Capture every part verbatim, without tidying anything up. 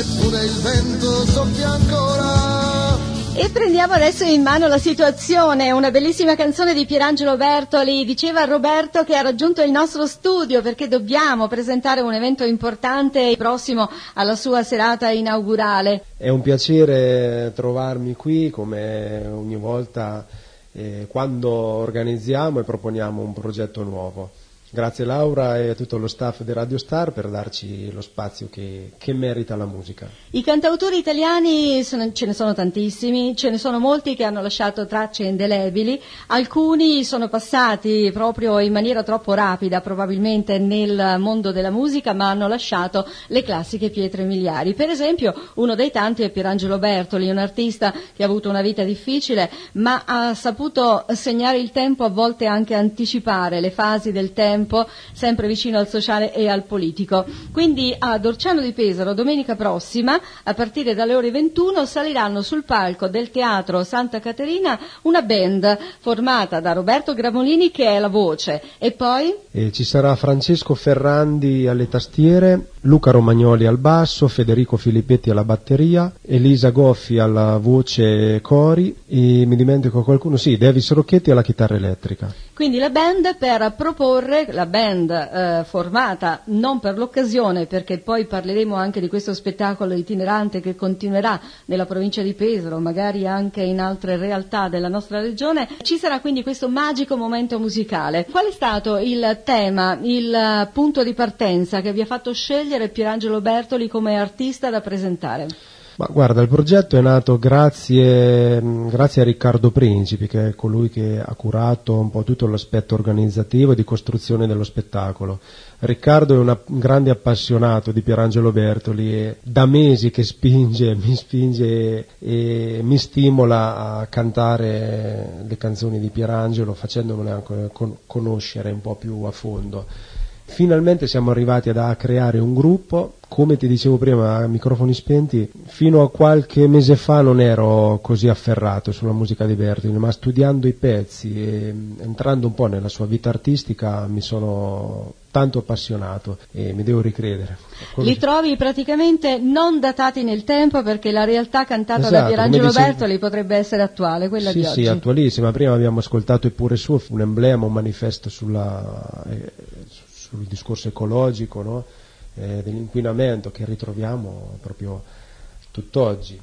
eppure il vento soffia ancora. E prendiamo adesso in mano la situazione, una bellissima canzone di Pierangelo Bertoli. Diceva Roberto che ha raggiunto il nostro studio perché dobbiamo presentare un evento importante prossimo alla sua serata inaugurale. È un piacere trovarmi qui come ogni volta eh, quando organizziamo e proponiamo un progetto nuovo. Grazie Laura e a tutto lo staff di Radio Star per darci lo spazio che, che merita la musica. I cantautori italiani sono, ce ne sono tantissimi, ce ne sono molti che hanno lasciato tracce indelebili, alcuni sono passati proprio in maniera troppo rapida probabilmente nel mondo della musica, ma hanno lasciato le classiche pietre miliari. Per esempio uno dei tanti è Pierangelo Bertoli, un artista che ha avuto una vita difficile ma ha saputo segnare il tempo, a volte anche anticipare le fasi del tempo, sempre vicino al sociale e al politico. Quindi ad Orciano di Pesaro domenica prossima a partire dalle ore ventuno saliranno sul palco del Teatro Santa Caterina una band formata da Roberto Gramolini che è la voce e poi e ci sarà Francesco Ferrandi alle tastiere, Luca Romagnoli al basso, Federico Filippetti alla batteria, Elisa Goffi alla voce cori e mi dimentico qualcuno, sì, Davis Rocchetti alla chitarra elettrica. Quindi la band per proporre, la band eh, formata non per l'occasione, perché poi parleremo anche di questo spettacolo itinerante che continuerà nella provincia di Pesaro, magari anche in altre realtà della nostra regione. Ci sarà quindi questo magico momento musicale. Qual è stato il tema, il punto di partenza che vi ha fatto scegliere Pierangelo Bertoli come artista da presentare? Ma guarda, il progetto è nato grazie, grazie a Riccardo Principi, che è colui che ha curato un po' tutto l'aspetto organizzativo e di costruzione dello spettacolo. Riccardo è una, un grande appassionato di Pierangelo Bertoli e da mesi che spinge, mi spinge e, e mi stimola a cantare le canzoni di Pierangelo, facendomele anche con, conoscere un po' più a fondo. Finalmente siamo arrivati ad, a creare un gruppo. Come ti dicevo prima a microfoni spenti, fino a qualche mese fa non ero così afferrato sulla musica di Bertoli, ma studiando i pezzi e entrando un po' nella sua vita artistica mi sono tanto appassionato e mi devo ricredere. Come Li trovi praticamente non datati nel tempo, perché la realtà cantata esatto, da Pierangelo dice... Bertoli potrebbe essere attuale, quella sì, di sì, oggi. Sì, attualissima. Prima abbiamo ascoltato Eppure Suo, un emblema, un manifesto sulla, eh, sul discorso ecologico, no? Eh, dell'inquinamento che ritroviamo proprio tutt'oggi,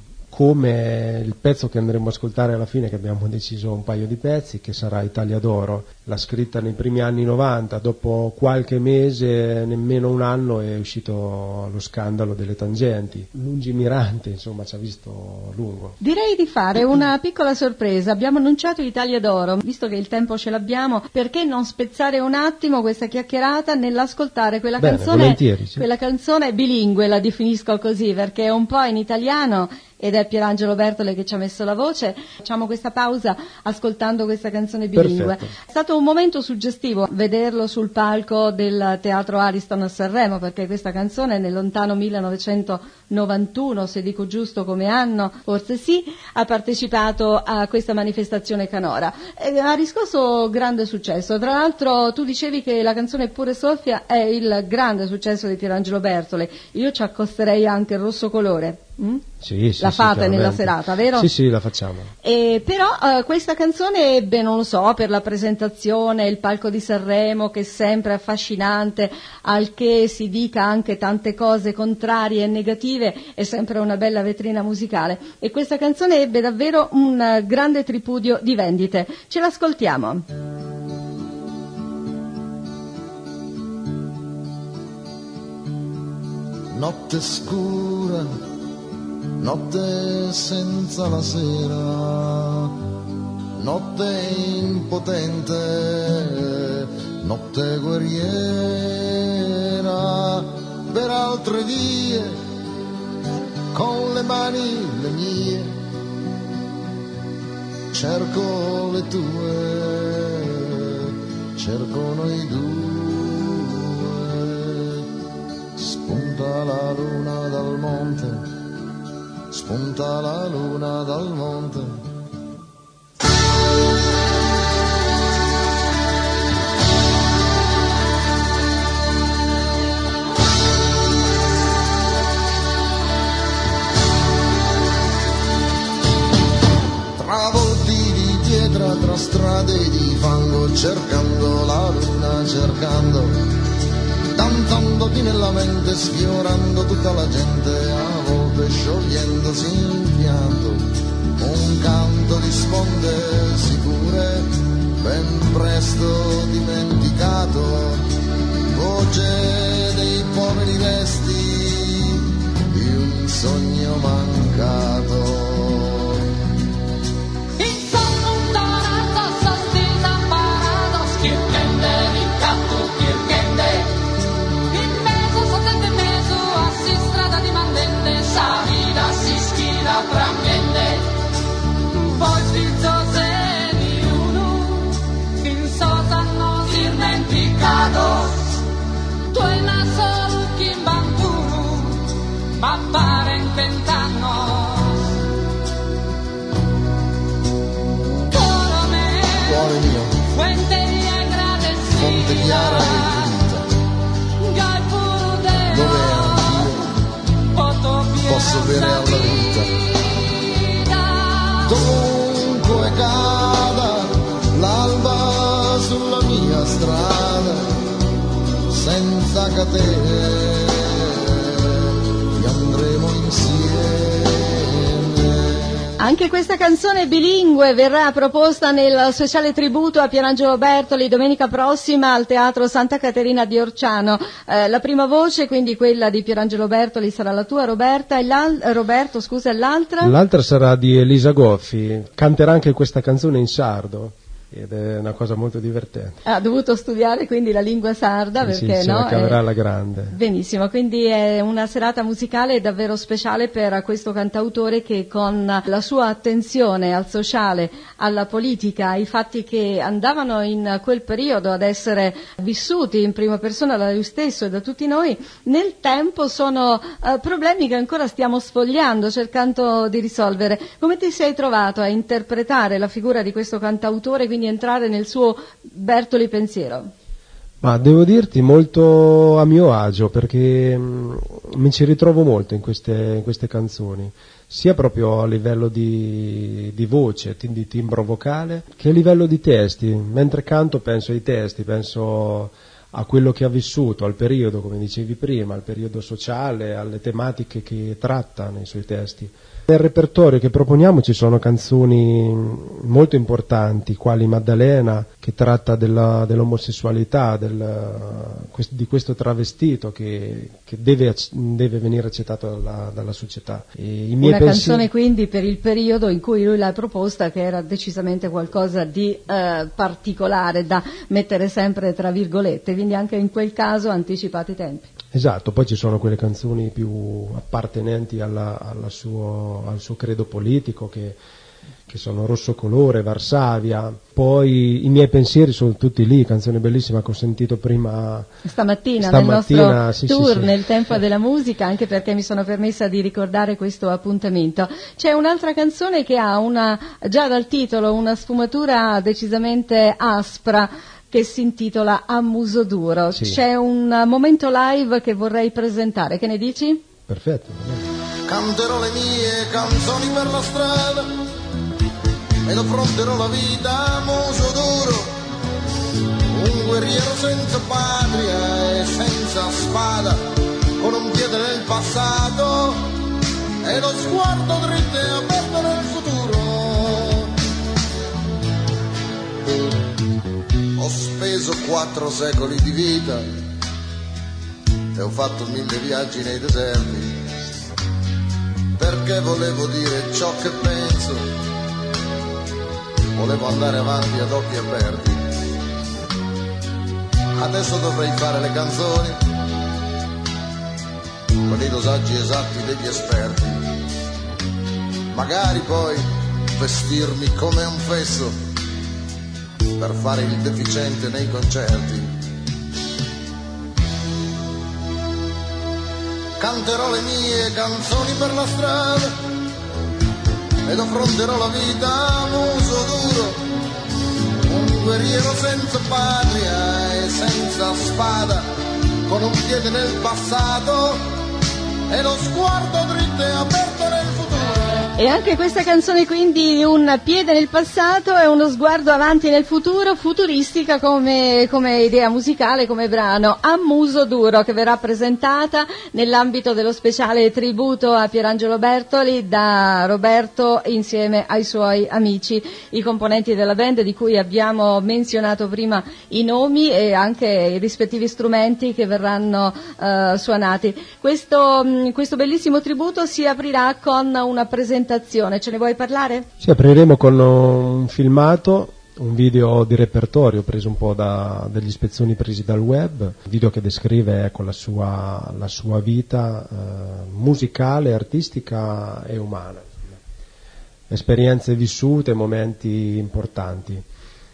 come il pezzo che andremo a ascoltare alla fine, che abbiamo deciso un paio di pezzi, che sarà Italia d'Oro. L'ha scritta nei primi anni novanta, dopo qualche mese, nemmeno un anno, è uscito lo scandalo delle tangenti, lungimirante, insomma ci ha visto lungo. Direi di fare una piccola sorpresa. Abbiamo annunciato Italia d'Oro, visto che il tempo ce l'abbiamo, perché non spezzare un attimo questa chiacchierata nell'ascoltare quella Bene, canzone, volentieri, sì. Quella canzone bilingue, la definisco così, perché è un po' in italiano ed è Pierangelo Bertoli che ci ha messo la voce. Facciamo questa pausa ascoltando questa canzone bilingue. Perfetto. È stato un momento suggestivo vederlo sul palco del Teatro Ariston a Sanremo, perché questa canzone nel lontano millenovecentonovantuno, se dico giusto come anno, forse sì, ha partecipato a questa manifestazione canora. E ha riscosso grande successo. Tra l'altro tu dicevi che la canzone Pure Soffia è il grande successo di Pierangelo Bertoli. Io ci accosterei anche il rosso colore. Mm? Sì, sì, la sì, fate nella serata, vero? Sì, sì, la facciamo. E però eh, questa canzone ebbe, non lo so, per la presentazione, il palco di Sanremo, che è sempre affascinante, al che si dica anche tante cose contrarie e negative, è sempre una bella vetrina musicale. E questa canzone ebbe davvero un uh, grande tripudio di vendite. Ce l'ascoltiamo. Notte scura, notte senza la sera, notte impotente, notte guerriera, per altre vie, con le mani le mie, cerco le tue, cerco noi due, spunta la luna dal monte, spunta la luna dal monte. cercando la luna, cercando, cantandoti nella mente, sfiorando tutta la gente, a volte sciogliendosi in pianto, un canto di sponde sicure, ben presto dimenticato, voce dei poveri resti di un sogno mancato. Cuore mio, fonte chiara e infinita, dove anch'io posso bere alla vita. Dovunque cada l'alba sulla mia strada, senza catene vi andremo insieme. Anche questa canzone bilingue verrà proposta nel speciale tributo a Pierangelo Bertoli domenica prossima al Teatro Santa Caterina di Orciano. Eh, la prima voce, quindi quella di Pierangelo Bertoli, sarà la tua, Roberta, e Roberto, scusa, e l'altra? L'altra sarà di Elisa Goffi, canterà anche questa canzone in sardo. Ed è una cosa molto divertente. Ha dovuto studiare quindi la lingua sarda, sì, perché sì, no? Se la caverà è... alla grande. Benissimo, quindi è una serata musicale davvero speciale per questo cantautore che con la sua attenzione al sociale, alla politica, ai fatti che andavano in quel periodo ad essere vissuti in prima persona da lui stesso e da tutti noi, nel tempo sono uh, problemi che ancora stiamo sfogliando, cercando di risolvere. Come ti sei trovato a interpretare la figura di questo cantautore, quindi entrare nel suo Bertoli pensiero? Ma devo dirti molto a mio agio, perché mh, mi ci ritrovo molto in queste, in queste canzoni, sia proprio a livello di, di voce, di timbro vocale, che a livello di testi. Mentre canto penso ai testi, penso a quello che ha vissuto, al periodo, come dicevi prima, al periodo sociale, alle tematiche che tratta nei suoi testi. Nel repertorio che proponiamo ci sono canzoni molto importanti, quali Maddalena, che tratta della, dell'omosessualità, del, di questo travestito che, che deve, deve venire accettato dalla, dalla società. E i miei Una pensieri... canzone quindi per il periodo in cui lui l'ha proposta, che era decisamente qualcosa di eh, particolare da mettere sempre tra virgolette, quindi anche in quel caso anticipati i tempi. Esatto, poi ci sono quelle canzoni più appartenenti alla, alla suo, al suo credo politico, che, che sono Rosso Colore, Varsavia. Poi i miei pensieri sono tutti lì, canzone bellissima che ho sentito prima stamattina, stamattina nel nostro sì, tour sì, sì. nel Tempo della Musica, anche perché mi sono permessa di ricordare questo appuntamento. C'è un'altra canzone che ha una, già dal titolo, una sfumatura decisamente aspra, che si intitola A muso duro. Sì. C'è un momento live che vorrei presentare, che ne dici? Perfetto. Canterò le mie canzoni per la strada ed affronterò la vita a muso duro, un guerriero senza patria e senza spada, con un piede nel passato e lo sguardo dritto e aperto nel futuro. Ho speso quattro secoli di vita e ho fatto mille viaggi nei deserti, perché volevo dire ciò che penso, volevo andare avanti ad occhi aperti. Adesso dovrei fare le canzoni con i dosaggi esatti degli esperti, magari poi vestirmi come un fesso per fare il deficiente nei concerti. Canterò le mie canzoni per la strada ed affronterò la vita a muso duro, un guerriero senza patria e senza spada, con un piede nel passato e lo sguardo dritto e aperto nel futuro. E anche questa canzone quindi un piede nel passato e uno sguardo avanti nel futuro, futuristica come, come idea musicale, come brano, A Muso Duro, che verrà presentata nell'ambito dello speciale tributo a Pierangelo Bertoli da Roberto insieme ai suoi amici, i componenti della band di cui abbiamo menzionato prima i nomi e anche i rispettivi strumenti che verranno uh, suonati. Questo, mh, questo bellissimo tributo si aprirà con una presentazione. Ce ne vuoi parlare? Sì, apriremo con un filmato, un video di repertorio preso un po' da, degli spezzoni presi dal web, video che descrive ecco, la, sua, la sua vita eh, musicale, artistica e umana, insomma. Esperienze vissute, momenti importanti.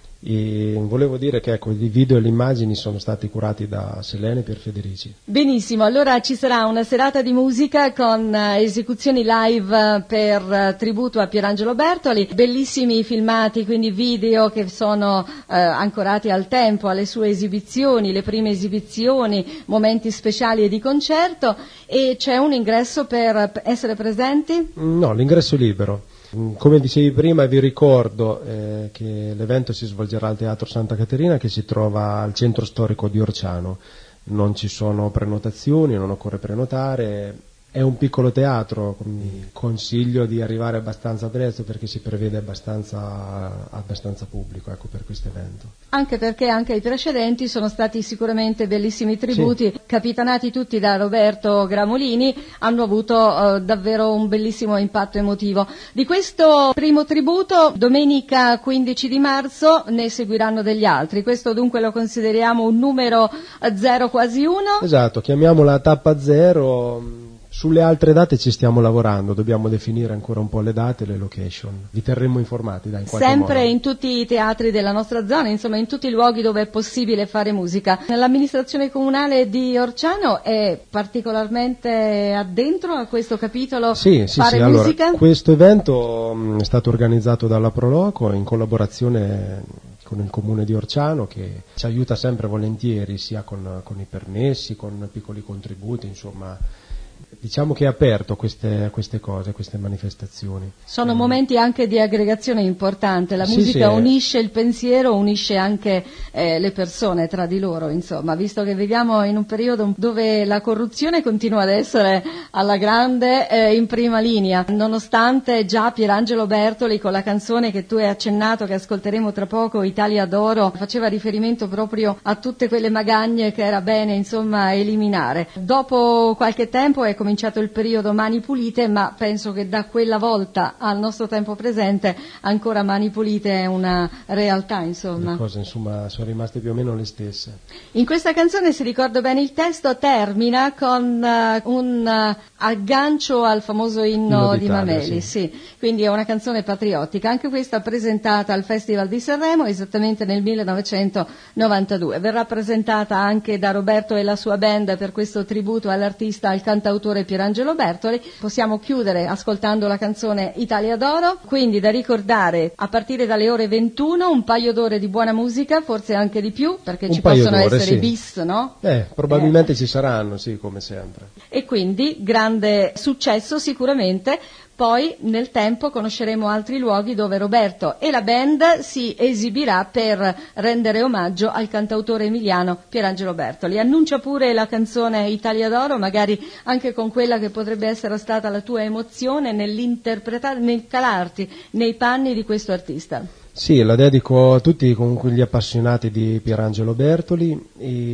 E volevo dire che ecco, i video e le immagini sono stati curati da Selene Pierfederici. Benissimo, allora ci sarà una serata di musica con uh, esecuzioni live per uh, tributo a Pierangelo Bertoli, bellissimi filmati, quindi video che sono uh, ancorati al tempo, alle sue esibizioni, le prime esibizioni, momenti speciali e di concerto. E c'è un ingresso per essere presenti? No, l'ingresso è libero. Come dicevi prima, vi ricordo eh, che l'evento si svolgerà al Teatro Santa Caterina, che si trova al centro storico di Orciano. Non ci sono prenotazioni, non occorre prenotare. È un piccolo teatro, consiglio di arrivare abbastanza presto perché si prevede abbastanza, abbastanza pubblico ecco, per questo evento. Anche perché anche i precedenti sono stati sicuramente bellissimi tributi, sì. Capitanati tutti da Roberto Gramolini, hanno avuto eh, davvero un bellissimo impatto emotivo. Di questo primo tributo, domenica quindici di marzo, ne seguiranno degli altri. Questo dunque lo consideriamo un numero zero quasi uno? Esatto, chiamiamola tappa zero. Sulle altre date ci stiamo lavorando, dobbiamo definire ancora un po' le date e le location. Vi terremo informati, dai, in qualche Sempre modo. In tutti i teatri della nostra zona, insomma in tutti i luoghi dove è possibile fare musica. L'amministrazione comunale di Orciano è particolarmente addentro a questo capitolo sì, sì, fare sì. musica? Allora, questo evento mh, è stato organizzato dalla Proloco in collaborazione con il comune di Orciano, che ci aiuta sempre volentieri sia con, con i permessi, con piccoli contributi, insomma. Diciamo che è aperto a queste, queste cose, a queste manifestazioni. Sono eh. momenti anche di aggregazione importante, la sì, musica sì, unisce il pensiero, unisce anche eh, le persone tra di loro, insomma, visto che viviamo in un periodo dove la corruzione continua ad essere alla grande eh, in prima linea, nonostante già Pierangelo Bertoli con la canzone che tu hai accennato, che ascolteremo tra poco, Italia d'Oro, faceva riferimento proprio a tutte quelle magagne che era bene insomma eliminare. Dopo qualche tempo è cominciato il periodo Mani Pulite, ma penso che da quella volta al nostro tempo presente ancora Mani Pulite è una realtà, insomma. Le cose insomma sono rimaste più o meno le stesse. In questa canzone, se ricordo bene il testo, termina con uh, un uh, aggancio al famoso inno, inno di Mameli, sì. sì. Quindi è una canzone patriottica, anche questa presentata al Festival di Sanremo esattamente nel millenovecentonovantadue. Verrà presentata anche da Roberto e la sua band per questo tributo all'artista, al cantautore Pierangelo Bertoli. Possiamo chiudere ascoltando la canzone Italia d'Oro, quindi da ricordare a partire dalle ore ventuno un paio d'ore di buona musica, forse anche di più, perché un ci possono d'ore, essere sì. bis, no? Eh, probabilmente eh. ci saranno, sì, come sempre. E quindi grande successo sicuramente. Poi nel tempo conosceremo altri luoghi dove Roberto e la band si esibirà per rendere omaggio al cantautore emiliano Pierangelo Bertoli. Annuncia pure la canzone Italia d'Oro, magari anche con quella che potrebbe essere stata la tua emozione nell'interpretare, nel calarti nei panni di questo artista. Sì, la dedico a tutti comunque gli appassionati di Pierangelo Bertoli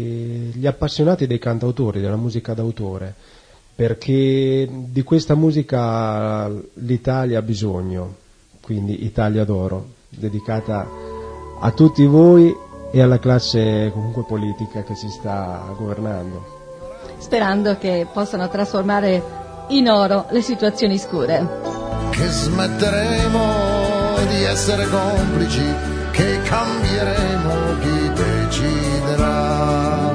e gli appassionati dei cantautori, della musica d'autore, perché di questa musica l'Italia ha bisogno, quindi Italia d'Oro, dedicata a tutti voi e alla classe comunque politica che ci sta governando. Sperando che possano trasformare in oro le situazioni scure. Che smetteremo di essere complici, che cambieremo chi deciderà.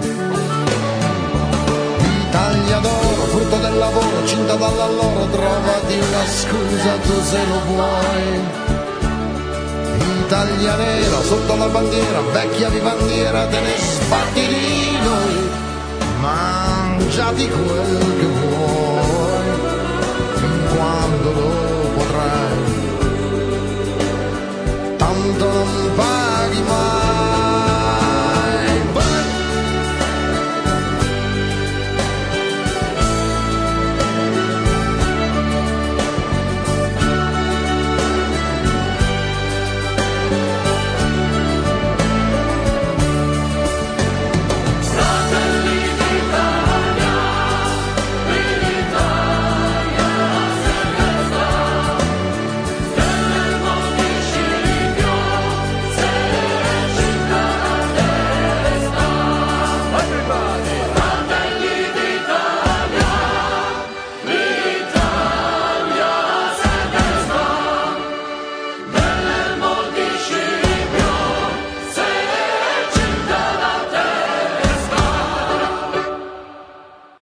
Italia d'oro, frutto del lavoro, cinta dall'alloro, trovati una scusa tu se lo vuoi. Italia nera, sotto la bandiera, vecchia vivandiera, te ne sbatti di noi, mangiati quel che vuoi.